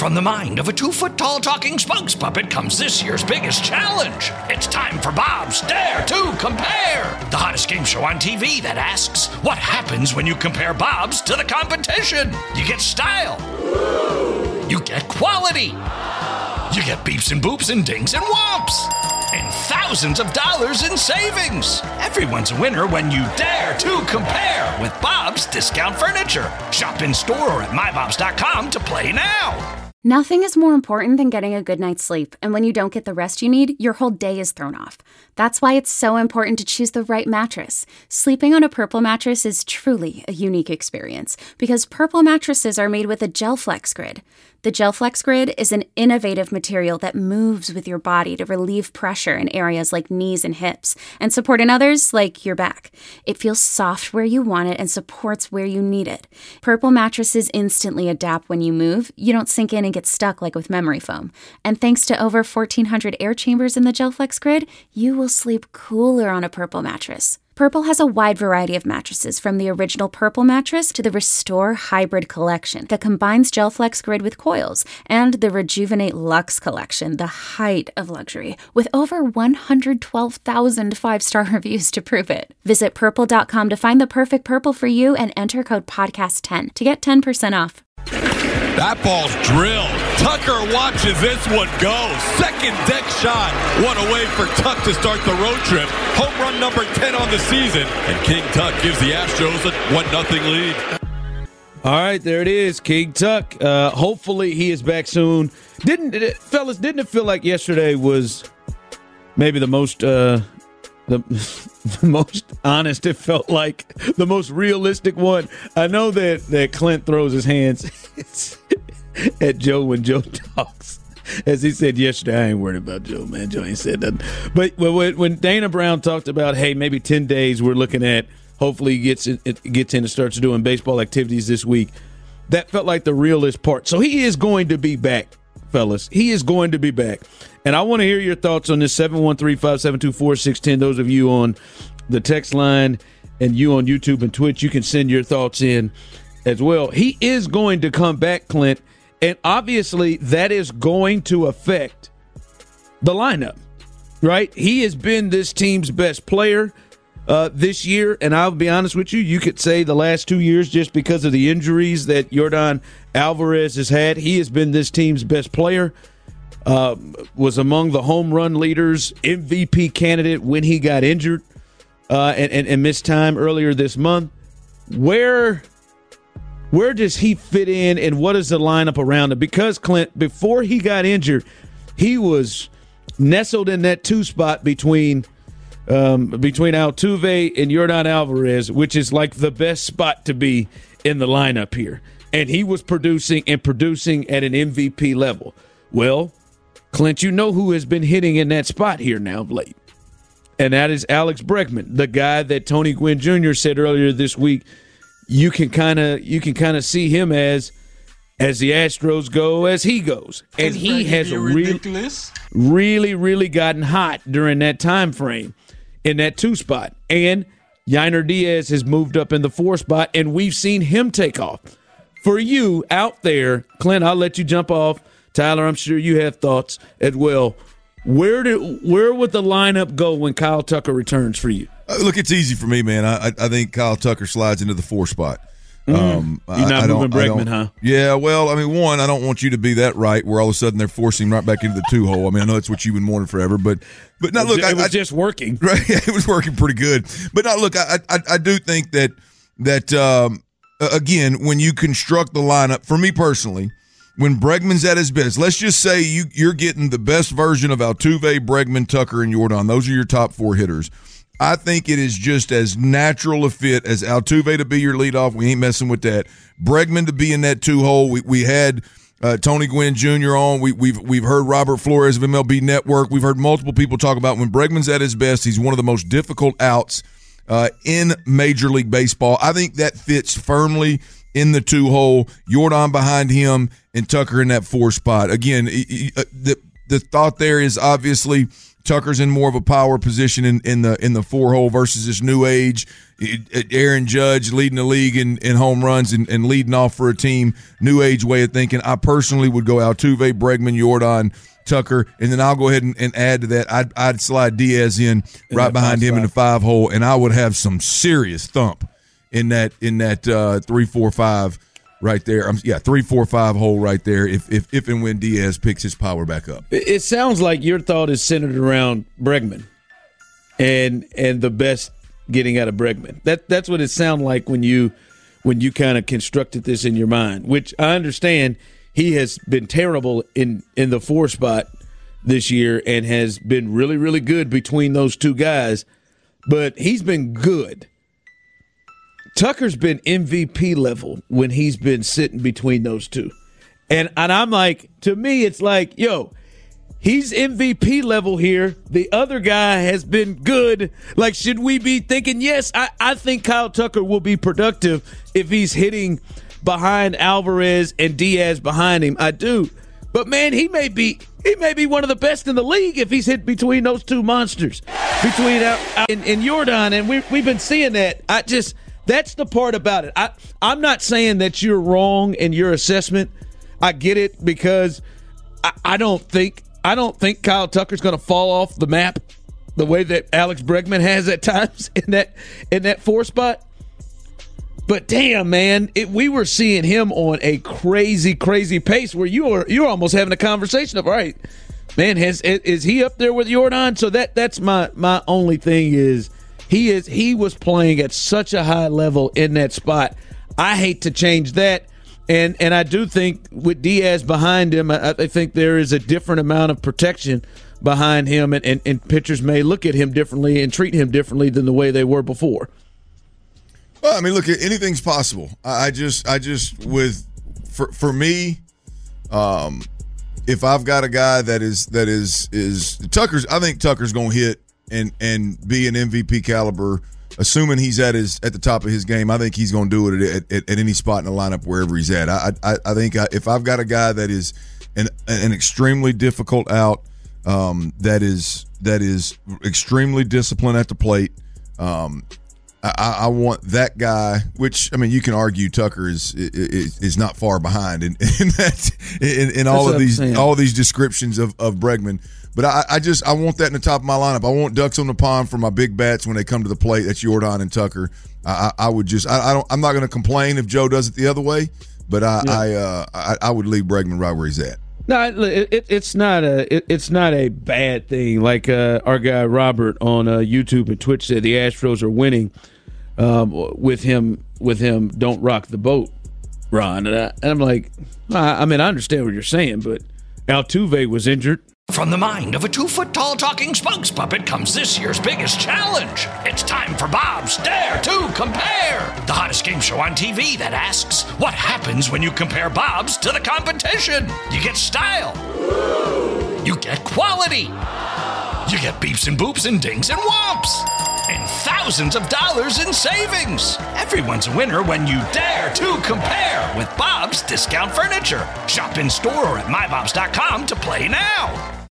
From the mind of a 2-foot-tall talking spokes puppet comes this year's biggest challenge. It's time for Bob's Dare to Compare, the hottest game show on TV that asks, what happens when you compare Bob's to the competition? You get style. You get quality. You get beeps and boops and dings and whomps. And thousands of dollars in savings. Everyone's a winner when you dare to compare with Bob's Discount Furniture. Shop in store or at mybobs.com to play now. Nothing is more important than getting a good night's sleep, and when you don't get the rest you need, your whole day is thrown off. That's why it's so important to choose the right mattress. Sleeping on a Purple mattress is truly a unique experience, because Purple mattresses are made with a GelFlex Grid. The GelFlex Grid is an innovative material that moves with your body to relieve pressure in areas like knees and hips, and support in others like your back. It feels soft where you want it and supports where you need it. Purple mattresses instantly adapt when you move. You don't sink in and get stuck like with memory foam. And thanks to over 1,400 air chambers in the GelFlex Grid, you will sleep cooler on a Purple mattress. Purple has a wide variety of mattresses, from the original Purple mattress to the Restore Hybrid collection that combines GelFlex Grid with coils, and the Rejuvenate Luxe collection, the height of luxury, with over 112,000 5-star reviews to prove it. Visit Purple.com to find the perfect Purple for you and enter code podcast10 to get 10% off. That ball's drilled. Tucker watches this one go. Second deck shot. One away for Tuck to start the road trip. Home run number 10 on the season. And King Tuck gives the Astros a 1-0 lead. All right, there it is. King Tuck. Hopefully he is back soon. Didn't it feel like yesterday was maybe the most the most honest? It felt like the most realistic one. I know that Clint throws his hands at Joe when Joe talks. As he said yesterday, I ain't worried about Joe, man. Joe ain't said nothing. But when Dana Brown talked about, hey, maybe 10 days we're looking at, hopefully he gets in and starts doing baseball activities this week, that felt like the realest part. So he is going to be back, fellas. He is going to be back. And I want to hear your thoughts on this, 713-572-4610. Those of you on the text line and you on YouTube and Twitch, you can send your thoughts in as well. He is going to come back, Clint, and obviously that is going to affect the lineup, right? He has been this team's best player this year, and I'll be honest with you, you could say the last 2 years, just because of the injuries that Yordan Alvarez has had, he has been this team's best player. Was among the home run leaders, MVP candidate when he got injured and missed time earlier this month. Where does he fit in, and what is the lineup around him? Because, Clint, before he got injured, he was nestled in that 2 spot between Altuve and Yordan Alvarez, which is like the best spot to be in the lineup here. And he was producing at an MVP level. Well, Clint, you know who has been hitting in that spot here now of late, and that is Alex Bregman, the guy that Tony Gwynn Jr. said earlier this week. You can kind of see him as the Astros go, as he goes, and he has really gotten hot during that time frame in that 2 spot. And Yainer Diaz has moved up in the 4 spot, and we've seen him take off. For you out there, Clint, I'll let you jump off. Tyler, I'm sure you have thoughts as well. Where would the lineup go when Kyle Tucker returns for you? Look, it's easy for me, man. I think Kyle Tucker slides into the 4 spot. You're not moving Bregman, huh? Yeah, well, I mean, one, I don't want you to be that right where all of a sudden they're forcing him right back into the 2 hole. I mean, I know that's what you've been wanting forever, but now look, it was just working. Right, it was working pretty good. But now look, I do think that again, when you construct the lineup, for me personally, when Bregman's at his best, let's just say you're getting the best version of Altuve, Bregman, Tucker, and Yordan. Those are your top 4 hitters. I think it is just as natural a fit as Altuve to be your leadoff. We ain't messing with that. Bregman to be in that 2 hole. We had Tony Gwynn Jr. on. We've heard Robert Flores of MLB Network. We've heard multiple people talk about when Bregman's at his best, he's one of the most difficult outs in Major League Baseball. I think that fits firmly in the 2 hole. Yordan behind him and Tucker in that 4 spot. Again, the thought there is obviously Tucker's in more of a power position in the 4-hole versus this new age Aaron Judge leading the league in home runs and leading off for a team. New age way of thinking. I personally would go Altuve, Bregman, Jordan, Tucker, and then I'll go ahead and add to that. I'd slide Diaz in right behind him in the 5-hole, and I would have some serious thump in that 3-4-5 right there. 3-4-5 hole right there. If and when Diaz picks his power back up. It sounds like your thought is centered around Bregman and the best getting out of Bregman. That's what it sounded like when you kind of constructed this in your mind, which I understand. He has been terrible in the 4 spot this year and has been really, really good between those two guys, but he's been good. Tucker's been MVP level when he's been sitting between those two. And I'm like, to me, it's like, he's MVP level here. The other guy has been good. Like, should we be thinking, yes, I think Kyle Tucker will be productive if he's hitting behind Alvarez and Diaz behind him. I do. But, man, he may be one of the best in the league if he's hit between those two monsters, between and Jordan. And we've been seeing that. That's the part about it. I'm not saying that you're wrong in your assessment. I get it because I don't think Kyle Tucker's going to fall off the map the way that Alex Bregman has at times in that 4 spot. But damn, man, we were seeing him on a crazy, crazy pace where you're almost having a conversation of, all right, man, is he up there with Jordan? So that's my only thing is he was playing at such a high level in that spot. I hate to change that. And I do think with Diaz behind him, I think there is a different amount of protection behind him, and pitchers may look at him differently and treat him differently than the way they were before. Well, I mean, look, anything's possible. For me, if I've got a guy that is Tucker's, I think Tucker's going to hit and be an MVP caliber. Assuming he's at the top of his game, I think he's going to do it at any spot in the lineup wherever he's at. I think if I've got a guy that is an extremely difficult out, that is extremely disciplined at the plate. I want that guy. Which, I mean, you can argue Tucker is not far behind in all of these descriptions of Bregman. But I want that in the top of my lineup. I want ducks on the pond for my big bats when they come to the plate. That's Jordan and Tucker. I'm not going to complain if Joe does it the other way, but I would leave Bregman right where he's at. No, it's not a bad thing. Like our guy Robert on YouTube and Twitch said, the Astros are winning with him. Don't rock the boat, Ron. And I'm like, I mean, I understand what you're saying, but Altuve was injured. From the mind of a 2-foot-tall talking spokes puppet comes this year's biggest challenge. It's time for Bob's Dare to Compare, the hottest game show on TV that asks, what happens when you compare Bob's to the competition? You get style. You get quality. You get beeps and boops and dings and whomps. And thousands of dollars in savings. Everyone's a winner when you dare to compare with Bob's Discount Furniture. Shop in store or at mybobs.com to play now.